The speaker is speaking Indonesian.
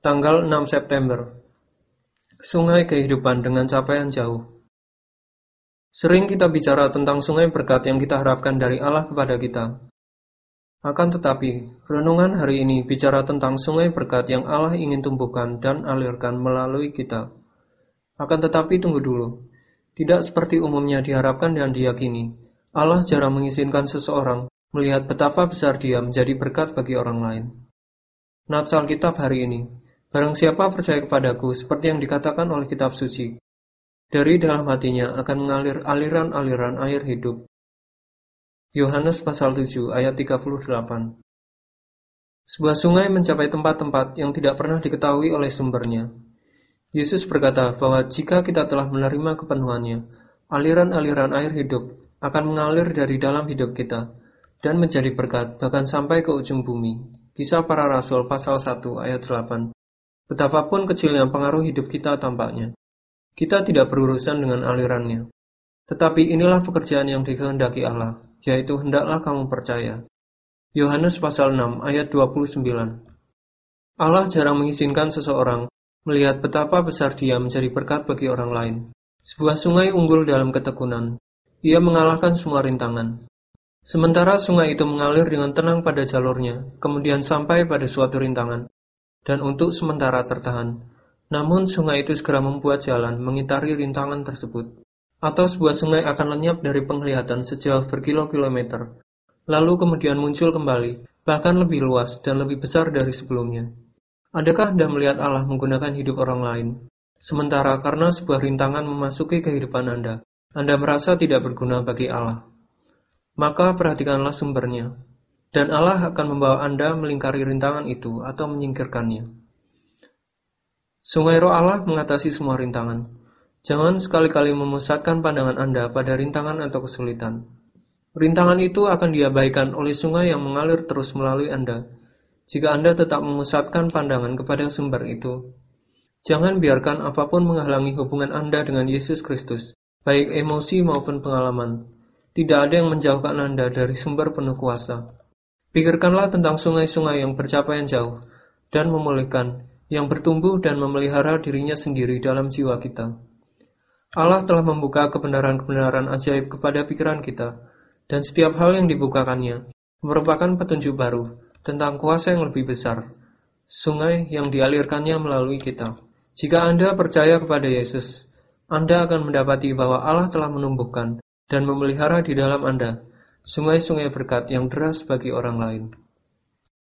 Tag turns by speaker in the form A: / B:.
A: Tanggal 6 September. Sungai kehidupan dengan capaian jauh. Sering kita bicara tentang sungai berkat yang kita harapkan dari Allah kepada kita. Akan tetapi, renungan hari ini bicara tentang sungai berkat yang Allah ingin tumbuhkan dan alirkan melalui kita. Akan tetapi tunggu dulu. Tidak seperti umumnya diharapkan dan diyakini, Allah jarang mengizinkan seseorang melihat betapa besar dia menjadi berkat bagi orang lain. Nats Alkitab hari ini. Barang siapa percaya kepadaku, seperti yang dikatakan oleh kitab suci, dari dalam hatinya akan mengalir aliran-aliran air hidup. Yohanes pasal 7 ayat 38. Sebuah sungai mencapai tempat-tempat yang tidak pernah diketahui oleh sumbernya. Yesus berkata bahwa jika kita telah menerima kepenuhannya, aliran-aliran air hidup akan mengalir dari dalam hidup kita dan menjadi berkat bahkan sampai ke ujung bumi. Kisah Para Rasul pasal 1 ayat 8. Betapapun kecilnya pengaruh hidup kita tampaknya, kita tidak berurusan dengan alirannya. Tetapi inilah pekerjaan yang dikehendaki Allah, yaitu hendaklah kamu percaya. Yohanes pasal 6 ayat 29. Allah jarang mengizinkan seseorang melihat betapa besar dia menjadi berkat bagi orang lain. Sebuah sungai unggul dalam ketekunan. Ia mengalahkan semua rintangan. Sementara sungai itu mengalir dengan tenang pada jalurnya, kemudian sampai pada suatu rintangan, dan untuk sementara tertahan. Namun sungai itu segera membuat jalan mengitari rintangan tersebut. Atau sebuah sungai akan lenyap dari penglihatan sejauh berkilo-kilometer, lalu kemudian muncul kembali, bahkan lebih luas dan lebih besar dari sebelumnya. Adakah Anda melihat Allah menggunakan hidup orang lain? Sementara karena sebuah rintangan memasuki kehidupan Anda merasa tidak berguna bagi Allah. Maka perhatikanlah sumbernya. Dan Allah akan membawa Anda melingkari rintangan itu atau menyingkirkannya. Sungai Roh Allah mengatasi semua rintangan. Jangan sekali-kali memusatkan pandangan Anda pada rintangan atau kesulitan. Rintangan itu akan diabaikan oleh sungai yang mengalir terus melalui Anda. Jika Anda tetap memusatkan pandangan kepada sumber itu, jangan biarkan apapun menghalangi hubungan Anda dengan Yesus Kristus, baik emosi maupun pengalaman. Tidak ada yang menjauhkan Anda dari sumber penuh kuasa. Pikirkanlah tentang sungai-sungai yang bercapaian jauh dan memulihkan, yang bertumbuh dan memelihara dirinya sendiri dalam jiwa kita. Allah telah membuka kebenaran-kebenaran ajaib kepada pikiran kita, dan setiap hal yang dibukakannya merupakan petunjuk baru tentang kuasa yang lebih besar, sungai yang dialirkannya melalui kita. Jika Anda percaya kepada Yesus, Anda akan mendapati bahwa Allah telah menumbuhkan dan memelihara di dalam Anda sungai-sungai berkat yang deras bagi orang lain.